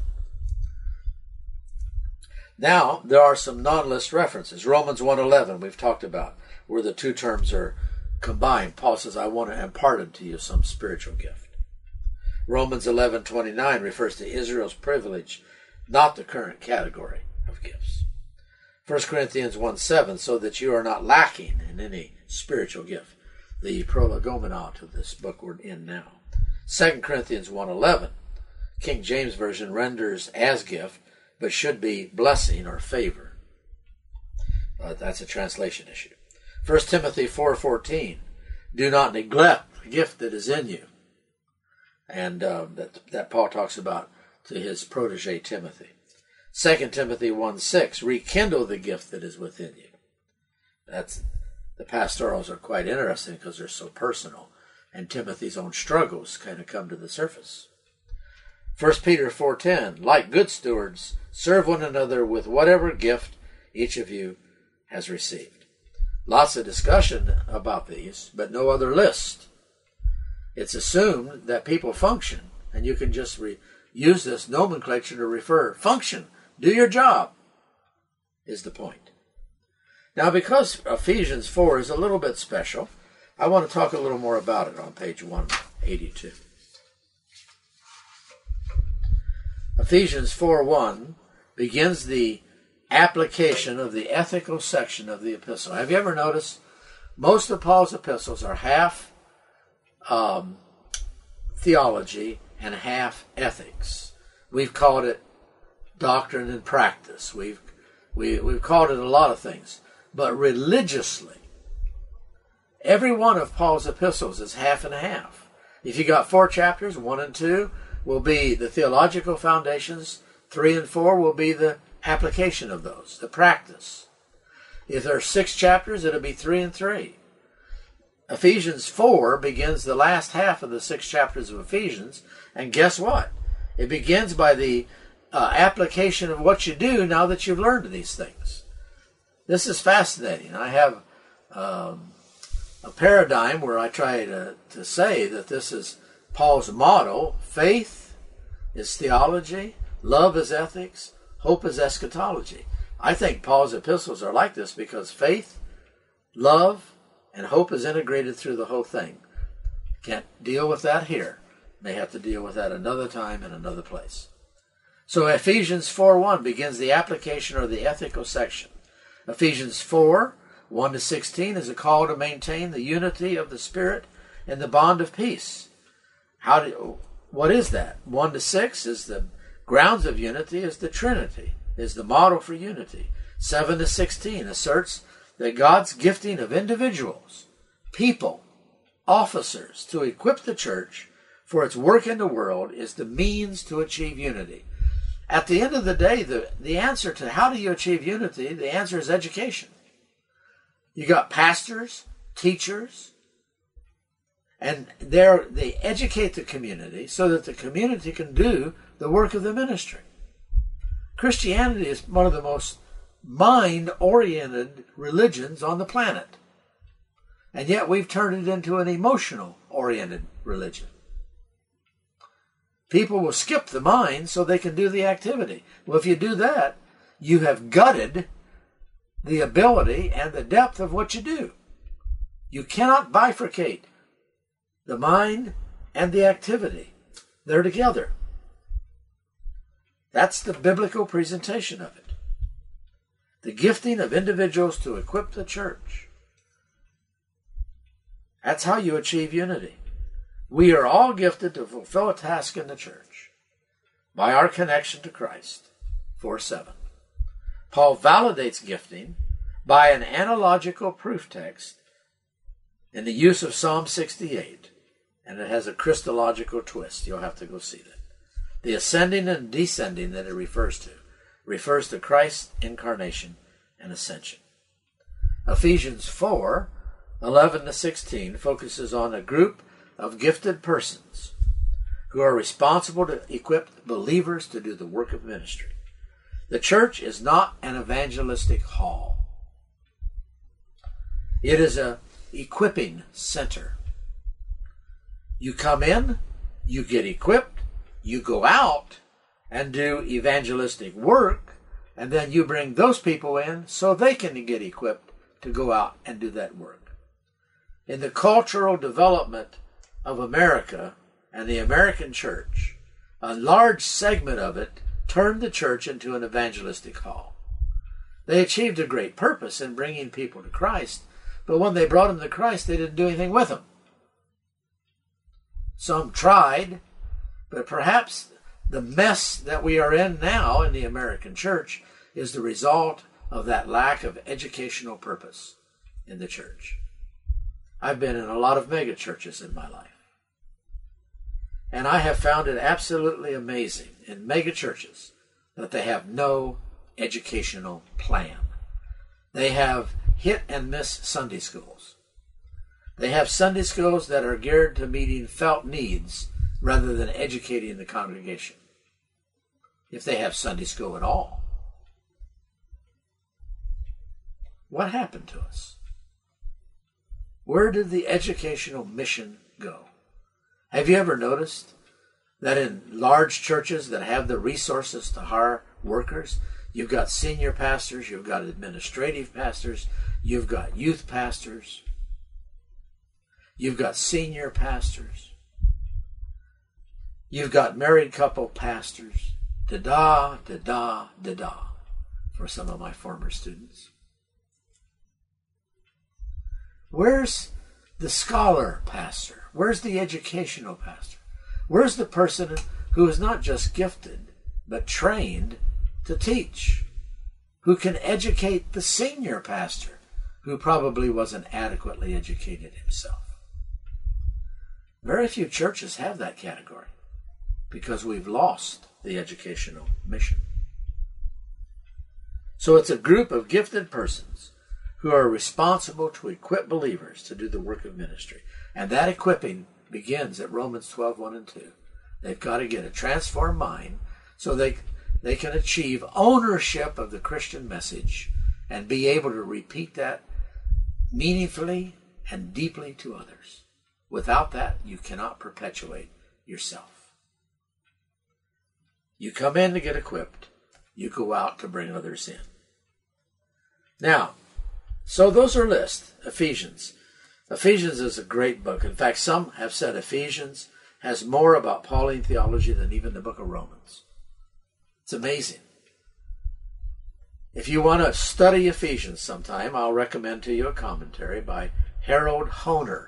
Now, there are some non-list references. Romans 1:11 we've talked about, where the two terms are combined. Paul says, I want to impart unto you some spiritual gift. Romans 11:29 refers to Israel's privilege, not the current category of gifts. 1 Corinthians 1:7, so that you are not lacking in any spiritual gift. The prolegomena to this book we're in now. 2 Corinthians 1:11, King James Version renders as gift, but should be blessing or favor. That's a translation issue. 1 Timothy 4:14, do not neglect the gift that is in you. And that Paul talks about to his protege Timothy. 2 Timothy 1:6, rekindle the gift that is within you. The pastorals are quite interesting because they're so personal, and Timothy's own struggles kind of come to the surface. 1 Peter 4:10, like good stewards, serve one another with whatever gift each of you has received. Lots of discussion about these, but no other list. It's assumed that people function, and you can just use this nomenclature to refer. Function, do your job, is the point. Now, because Ephesians 4 is a little bit special, I want to talk a little more about it on page 182. Ephesians 4:1 begins the application of the ethical section of the epistle. Have you ever noticed most of Paul's epistles are half theology and half ethics? We've called it doctrine and practice. We've called it a lot of things. But religiously, every one of Paul's epistles is half and half. If you got 4 chapters, 1 and 2 will be the theological foundations, 3 and 4 will be the application of those, the practice. If there are 6 chapters, it'll be 3 and 3. Ephesians 4 begins the last half of the 6 chapters of Ephesians, and guess what? It begins by the application of what you do now that you've learned these things. This is fascinating. I have a paradigm where I try to say that this is Paul's model. Faith is theology, love is ethics, hope is eschatology. I think Paul's epistles are like this because faith, love, and hope is integrated through the whole thing. Can't deal with that here. May have to deal with that another time in another place. So Ephesians 4:1 begins the application or the ethical section. Ephesians 4:1-16 is a call to maintain the unity of the Spirit in the bond of peace. What is that? 1-6 is the grounds of unity, is the Trinity, is the model for unity. 7-16 asserts that God's gifting of individuals, people, officers to equip the church for its work in the world is the means to achieve unity. At the end of the day, the answer to how do you achieve unity, the answer is education. You got pastors, teachers, and they educate the community so that the community can do the work of the ministry. Christianity is one of the most mind-oriented religions on the planet. And yet we've turned it into an emotional-oriented religion. People will skip the mind so they can do the activity. Well, if you do that, you have gutted the ability and the depth of what you do. You cannot bifurcate the mind and the activity. They're together. That's the biblical presentation of it. The gifting of individuals to equip the church. That's how you achieve unity. We are all gifted to fulfill a task in the church by our connection to Christ. 4:7. Paul validates gifting by an analogical proof text in the use of Psalm 68, and it has a Christological twist. You'll have to go see that. The ascending and descending that it refers to Christ's incarnation and ascension. Ephesians 4:11-16 focuses on a group of gifted persons who are responsible to equip believers to do the work of ministry. The church is not an evangelistic hall. It is an equipping center. You come in, you get equipped, you go out and do evangelistic work, and then you bring those people in so they can get equipped to go out and do that work. In the cultural development of America and the American church, a large segment of it turned the church into an evangelistic hall. They achieved a great purpose in bringing people to Christ, but when they brought them to Christ, they didn't do anything with them. Some tried, but perhaps the mess that we are in now in the American church is the result of that lack of educational purpose in the church. I've been in a lot of mega churches in my life. And I have found it absolutely amazing in mega churches that they have no educational plan. They have hit and miss Sunday schools. They have Sunday schools that are geared to meeting felt needs rather than educating the congregation, if they have Sunday school at all. What happened to us? Where did the educational mission go? Have you ever noticed that in large churches that have the resources to hire workers, you've got senior pastors, you've got administrative pastors, you've got youth pastors, you've got senior pastors, you've got married couple pastors, da-da, da-da, da-da, for some of my former students. Where's the scholar pastor? Where's the educational pastor? Where's the person who is not just gifted, but trained to teach? Who can educate the senior pastor, who probably wasn't adequately educated himself? Very few churches have that category, because we've lost the educational mission. So it's a group of gifted persons who are responsible to equip believers to do the work of ministry. And that equipping begins at Romans 12:1 and 2. They've got to get a transformed mind so they can achieve ownership of the Christian message and be able to repeat that meaningfully and deeply to others. Without that, you cannot perpetuate yourself. You come in to get equipped. You go out to bring others in. Now, so those are lists. Ephesians. Ephesians is a great book. In fact, some have said Ephesians has more about Pauline theology than even the book of Romans. It's amazing. If you want to study Ephesians sometime, I'll recommend to you a commentary by Harold Hoehner,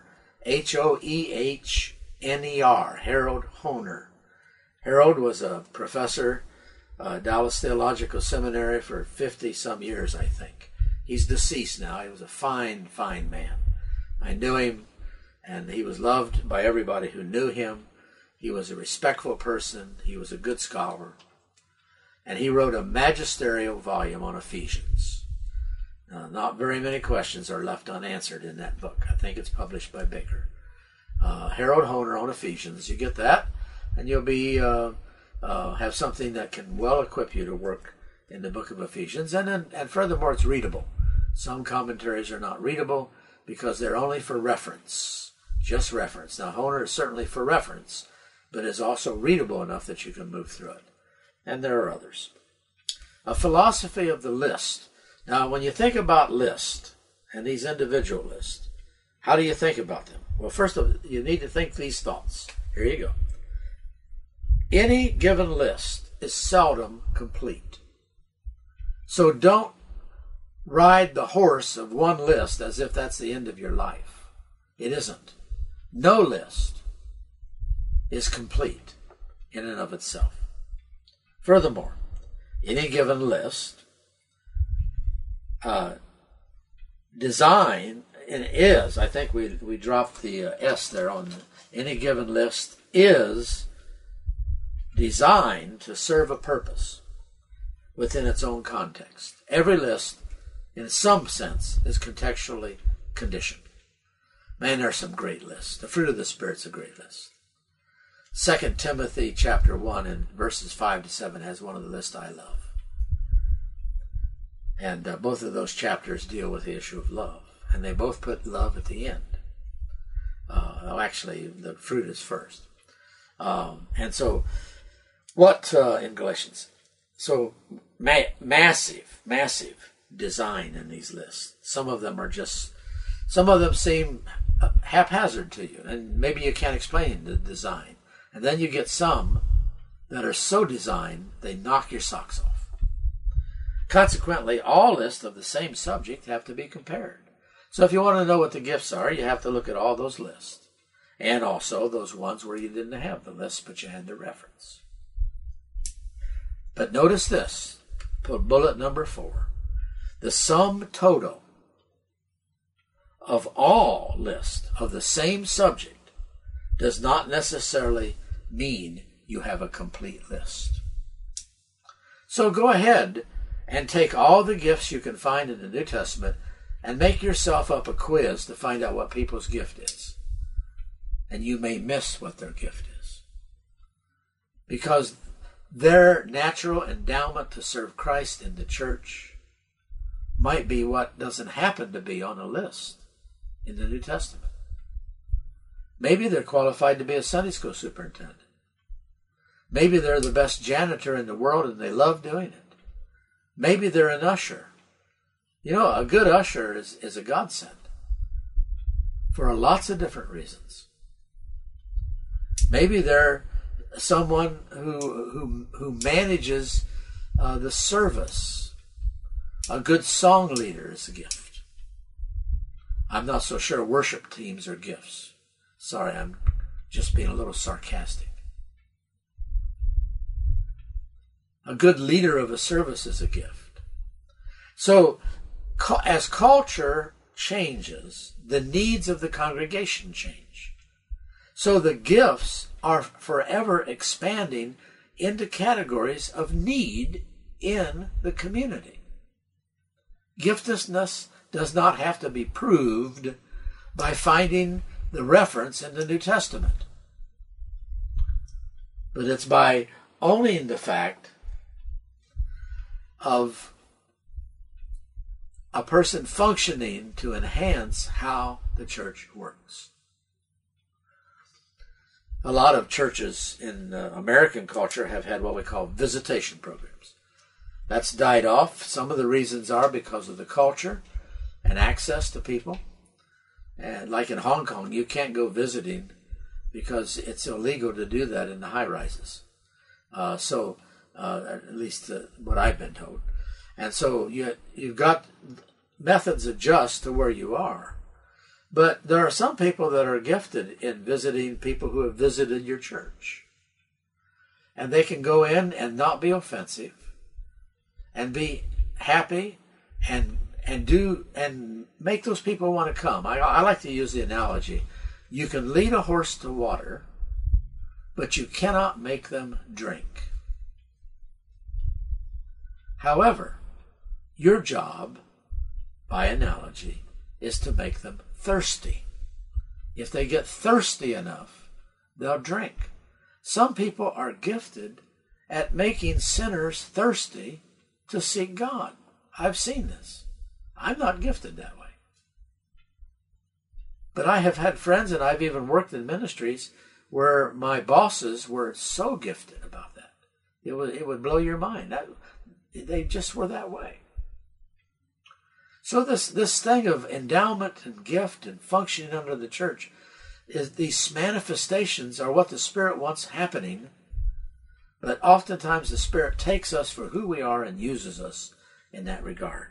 Hoehner, Harold Hoehner. Harold was a professor Dallas Theological Seminary for 50-some years, I think. He's deceased now. He was a fine, fine man. I knew him, and he was loved by everybody who knew him. He was a respectful person. He was a good scholar. And he wrote a magisterial volume on Ephesians. Not very many questions are left unanswered in that book. I think it's published by Baker. Harold Hoehner on Ephesians. You get that, and you'll be have something that can well equip you to work in the book of Ephesians. And furthermore, it's readable. Some commentaries are not readable because they're only for reference, just reference. Now, Hoehner is certainly for reference, but is also readable enough that you can move through it. And there are others. A philosophy of the list. Now, when you think about list and these individual lists, how do you think about them? Well, first of all, you need to think these thoughts. Here you go. Any given list is seldom complete. So don't ride the horse of one list as if that's the end of your life. It isn't. No list is complete in and of itself. Furthermore, any given list design and is, I think we dropped the S there on any given list, is designed to serve a purpose within its own context. Every list, in some sense, is contextually conditioned. Man, there are some great lists. The fruit of the Spirit's a great list. 2 Timothy chapter 1 and verses 5 to 7 has one of the lists I love. And both of those chapters deal with the issue of love. And they both put love at the end. Actually, the fruit is first. And so, what in Galatians? So, massive design in these lists. Some of them seem haphazard to you, and maybe you can't explain the design. And then you get some that are so designed, they knock your socks off. Consequently, all lists of the same subject have to be compared. So if you want to know what the gifts are, you have to look at all those lists. And also those ones where you didn't have the list, but you had the reference. But notice this, bullet number 4. The sum total of all lists of the same subject does not necessarily mean you have a complete list. So go ahead and take all the gifts you can find in the New Testament and make yourself up a quiz to find out what people's gift is. And you may miss what their gift is. Because their natural endowment to serve Christ in the church might be what doesn't happen to be on a list in the New Testament. Maybe they're qualified to be a Sunday school superintendent. Maybe they're the best janitor in the world and they love doing it. Maybe they're an usher. You know, a good usher is a godsend for lots of different reasons. Maybe they're someone who manages the service. A good song leader is a gift. I'm not so sure worship teams are gifts. Sorry, I'm just being a little sarcastic. A good leader of a service is a gift. So, as culture changes, the needs of the congregation change. So the gifts are forever expanding into categories of need in the community. Giftedness does not have to be proved by finding the reference in the New Testament. But it's by owning the fact of a person functioning to enhance how the church works. A lot of churches in American culture have had what we call visitation programs. That's died off. Some of the reasons are because of the culture and access to people. And like in Hong Kong, you can't go visiting because it's illegal to do that in the high rises. So at least what I've been told. And so you've got methods adjust to where you are. But there are some people that are gifted in visiting people who have visited your church. And they can go in and not be offensive and be happy and make those people want to come. I like to use the analogy. You can lead a horse to water, but you cannot make them drink. However, your job, by analogy, is to make them thirsty. If they get thirsty enough, they'll drink. Some people are gifted at making sinners thirsty to seek God. I've seen this. I'm not gifted that way. But I have had friends, and I've even worked in ministries where my bosses were so gifted about that. It would blow your mind. They just were that way. So this thing of endowment and gift and functioning under the church, is these manifestations are what the Spirit wants happening, but oftentimes the Spirit takes us for who we are and uses us in that regard.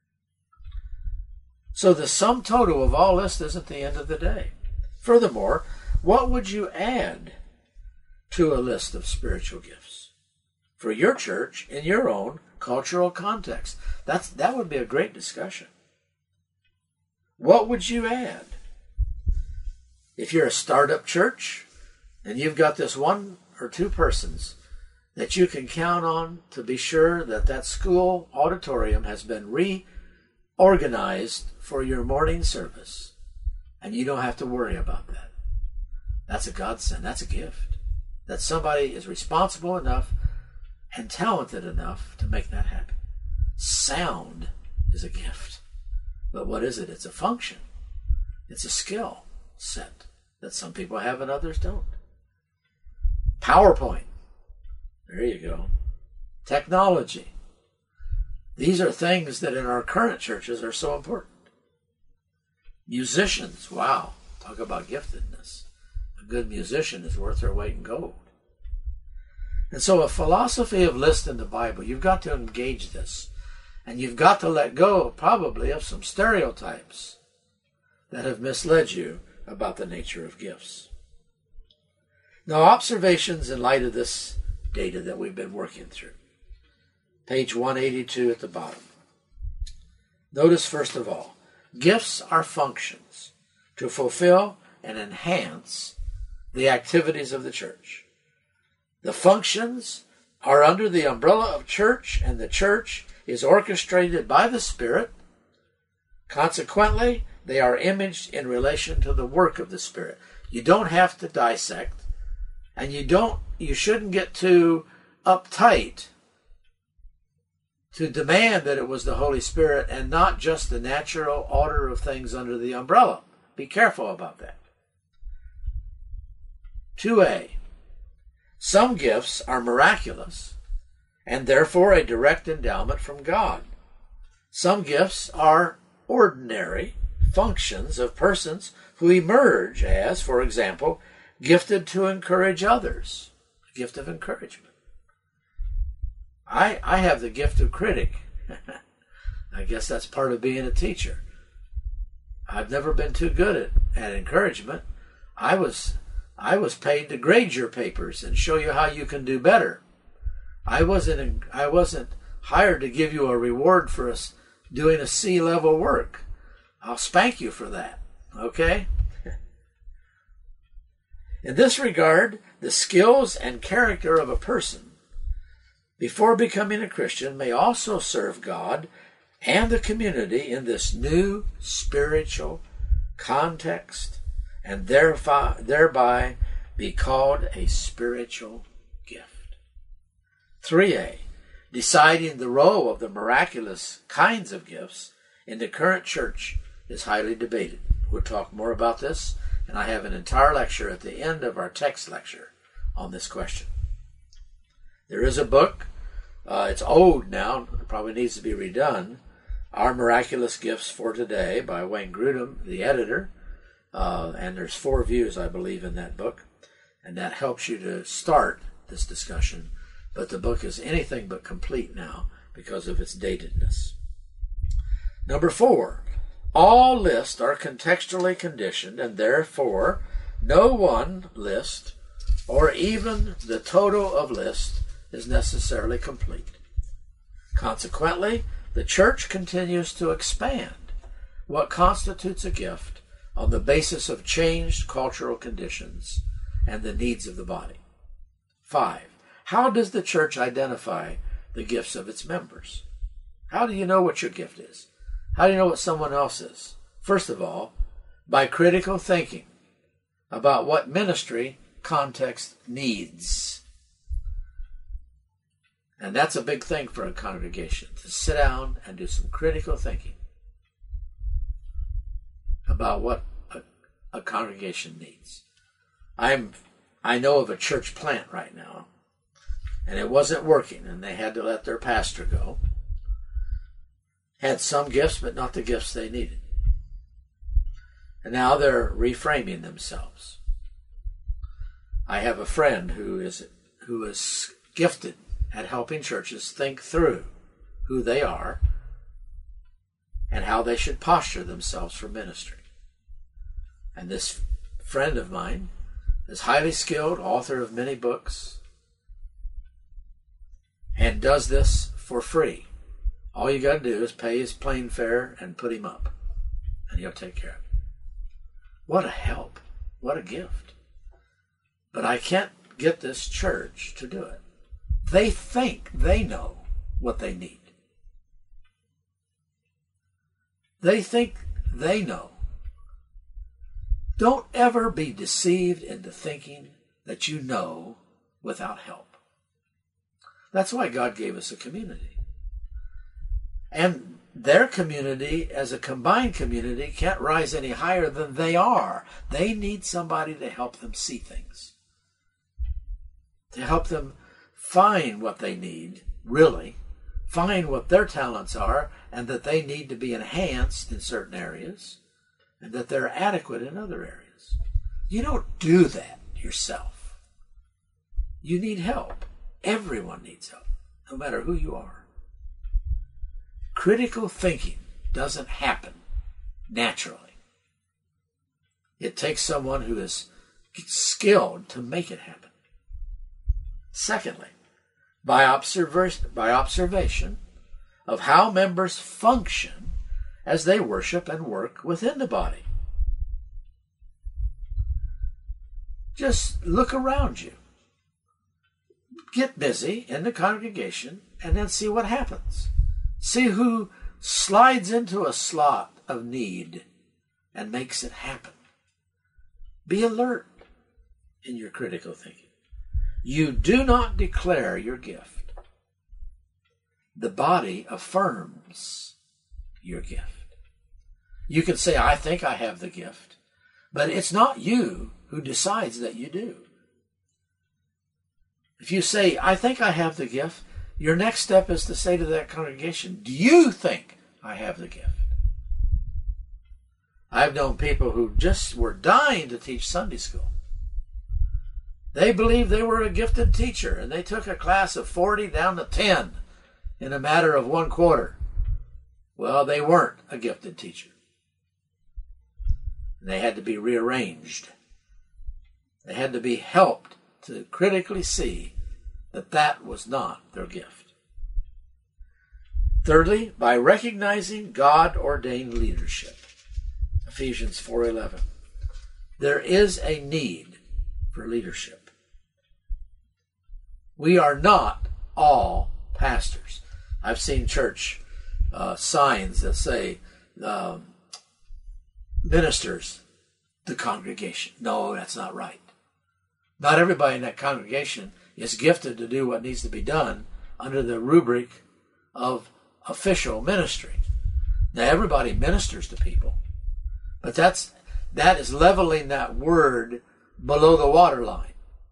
So the sum total of all this isn't the end of the day. Furthermore, what would you add to a list of spiritual gifts for your church in your own cultural context? That would be a great discussion. What would you add? If you're a startup church and you've got this one or two persons that you can count on to be sure that school auditorium has been reorganized for your morning service, and you don't have to worry about that. That's a godsend. That's a gift. That somebody is responsible enough and talented enough to make that happen. Sound is a gift. But what is it? It's a function. It's a skill set that some people have and others don't. PowerPoint. There you go. Technology. These are things that in our current churches are so important. Musicians. Wow. Talk about giftedness. A good musician is worth their weight in gold. And so a philosophy of list in the Bible, you've got to engage this. And you've got to let go probably of some stereotypes that have misled you about the nature of gifts. Now, observations in light of this data that we've been working through. Page 182 at the bottom. Notice, first of all, gifts are functions to fulfill and enhance the activities of the church. The functions are under the umbrella of church, and the church is orchestrated by the Spirit. Consequently, they are imaged in relation to the work of the Spirit. You don't have to dissect, and you shouldn't get too uptight to demand that it was the Holy Spirit and not just the natural order of things under the umbrella. Be careful about that. 2a. Some gifts are miraculous and therefore a direct endowment from God. Some gifts are ordinary functions of persons who emerge as, for example, gifted to encourage others. A gift of encouragement. I have the gift of critic. I guess that's part of being a teacher. I've never been too good at encouragement. I was paid to grade your papers and show you how you can do better. I wasn't hired to give you a reward for us doing a C-level work. I'll spank you for that. Okay? In this regard, the skills and character of a person before becoming a Christian may also serve God and the community in this new spiritual context and thereby be called a spiritual gift. 3a. Deciding the role of the miraculous kinds of gifts in the current church is highly debated. We'll talk more about this, and I have an entire lecture at the end of our text lecture on this question. There is a book, it's old now, it probably needs to be redone, Our Miraculous Gifts for Today by Wayne Grudem, the editor, and there's 4 views, I believe, in that book, and that helps you to start this discussion but the book is anything but complete now because of its datedness. Number 4, all lists are contextually conditioned, and therefore no one list or even the total of lists is necessarily complete. Consequently, the church continues to expand what constitutes a gift on the basis of changed cultural conditions and the needs of the body. 5, how does the church identify the gifts of its members? How do you know what your gift is? How do you know what someone else is? First of all, by critical thinking about what ministry context needs. And that's a big thing for a congregation, to sit down and do some critical thinking about what a congregation needs. I know of a church plant right now, and it wasn't working, and they had to let their pastor go. Had some gifts, but not the gifts they needed. And now they're reframing themselves. I have a friend who is gifted at helping churches think through who they are and how they should posture themselves for ministry. And this friend of mine is highly skilled, author of many books, and does this for free. All you got to do is pay his plane fare and put him up, and he'll take care of it. What a help. What a gift. But I can't get this church to do it. They think they know what they need. They think they know. Don't ever be deceived into thinking that you know without help. That's why God gave us a community. And their community, as a combined community, can't rise any higher than they are. They need somebody to help them see things, to help them find what they need, really, find what their talents are, and that they need to be enhanced in certain areas, and that they're adequate in other areas. You don't do that yourself. You need help. Everyone needs help, no matter who you are. Critical thinking doesn't happen naturally. It takes someone who is skilled to make it happen. Secondly, by observation of how members function as they worship and work within the body. Just look around you. Get busy in the congregation and then see what happens. See who slides into a slot of need and makes it happen. Be alert in your critical thinking. You do not declare your gift. The body affirms your gift. You can say, I think I have the gift, but it's not you who decides that you do. If you say, I think I have the gift, your next step is to say to that congregation, do you think I have the gift? I've known people who just were dying to teach Sunday school. They believed they were a gifted teacher, and they took a class of 40 down to 10 in a matter of 1 quarter. Well, they weren't a gifted teacher. They had to be rearranged. They had to be helped to critically see that that was not their gift. Thirdly, by recognizing God-ordained leadership. Ephesians 4:11. There is a need for leadership. We are not all pastors. I've seen church signs that say, ministers, the congregation. No, that's not right. Not everybody in that congregation is gifted to do what needs to be done under the rubric of official ministry. Now, everybody ministers to people, but that is leveling that word below the waterline.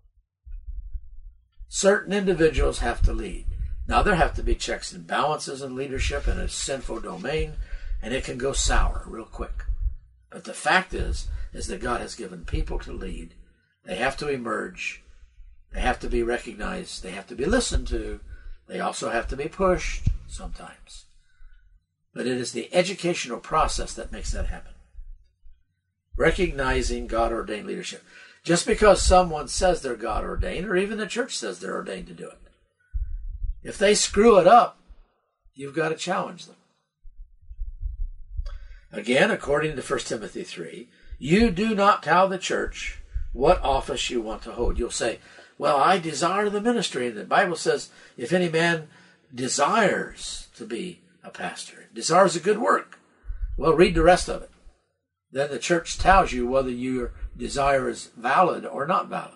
Certain individuals have to lead. Now, there have to be checks and balances in leadership in a sinful domain, and it can go sour real quick. But the fact is that God has given people to lead. They have to emerge They have to be recognized. They have to be listened to. They also have to be pushed sometimes. But it is the educational process that makes that happen. Recognizing God-ordained leadership. Just because someone says they're God-ordained, or even the church says they're ordained to do it, if they screw it up, you've got to challenge them. Again, according to 1 Timothy 3, you do not tell the church what office you want to hold. You'll say, well, I desire the ministry. And the Bible says, if any man desires to be a pastor, desires a good work, well, read the rest of it. Then the church tells you whether your desire is valid or not valid.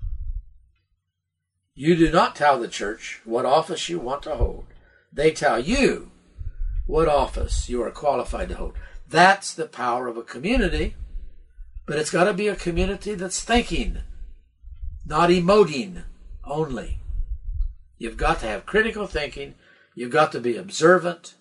You do not tell the church what office you want to hold. They tell you what office you are qualified to hold. That's the power of a community, but it's got to be a community that's thinking, not emoting only. You've got to have critical thinking. You've got to be observant.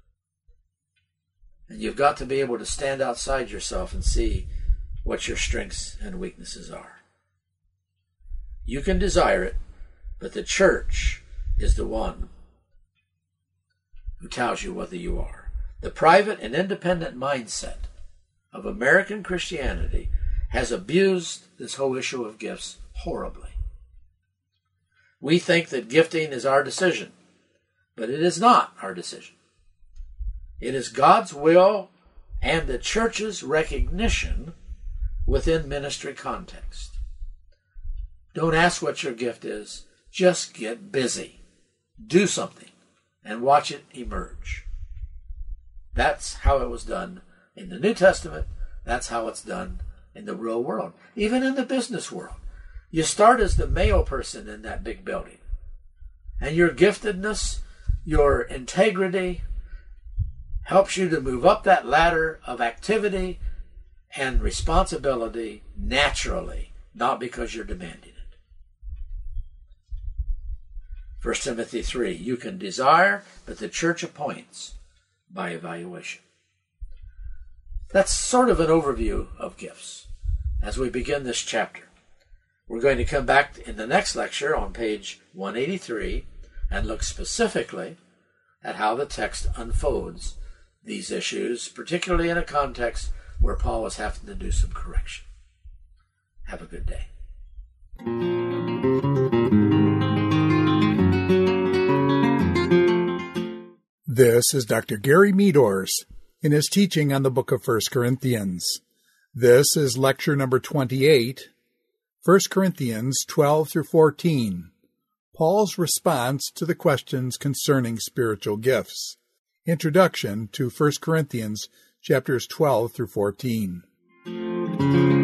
And you've got to be able to stand outside yourself and see what your strengths and weaknesses are. You can desire it, but the church is the one who tells you whether you are. The private and independent mindset of American Christianity has abused this whole issue of gifts horribly. We think that gifting is our decision, but it is not our decision. It is God's will and the church's recognition within ministry context. Don't ask what your gift is. Just get busy. Do something and watch it emerge. That's how it was done in the New Testament. That's how it's done in the real world. Even in the business world. You start as the male person in that big building. And your giftedness, your integrity, helps you to move up that ladder of activity and responsibility naturally, not because you're demanding it. 1 Timothy 3, you can desire, but the church appoints by evaluation. That's sort of an overview of gifts as we begin this chapter. We're going to come back in the next lecture on page 183 and look specifically at how the text unfolds these issues, particularly in a context where Paul is having to do some correction. Have a good day. This is Dr. Gary Meadors in his teaching on the book of 1 Corinthians. This is lecture number 28, 1 Corinthians 12 through 14, Paul's response to the questions concerning spiritual gifts. Introduction to 1 Corinthians chapters 12 through 14.